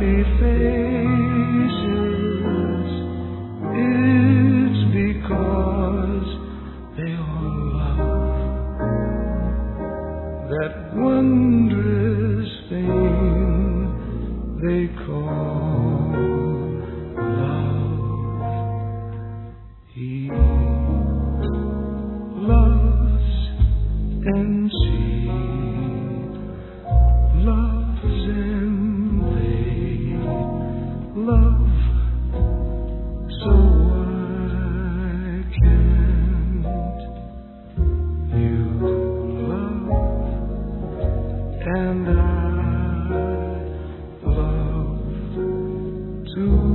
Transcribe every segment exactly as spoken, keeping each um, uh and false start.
happy faces, it's because they all love that wondrous thing they call love. He loves and she loves and they love, so why can't you love and I love too?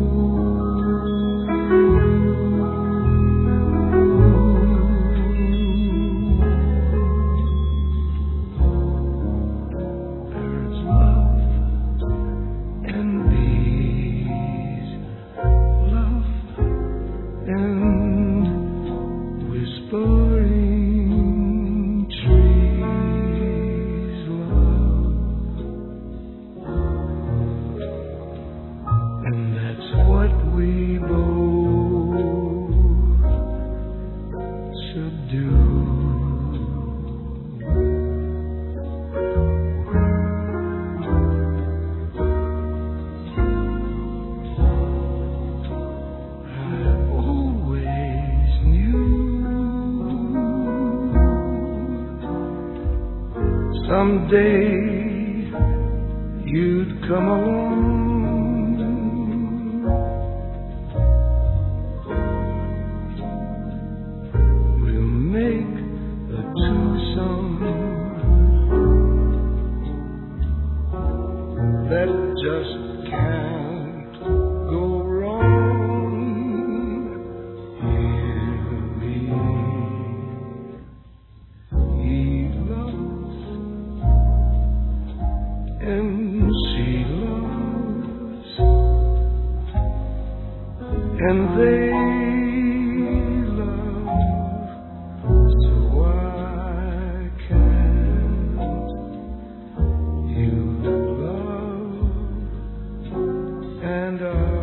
Birds love and bees love and whispering trees love, and that's what we both should do. I always knew someday you'd come along. We'll make a two-song that just can't go wrong. Hear me. He loves and she loves, and they love, so why can't you love and I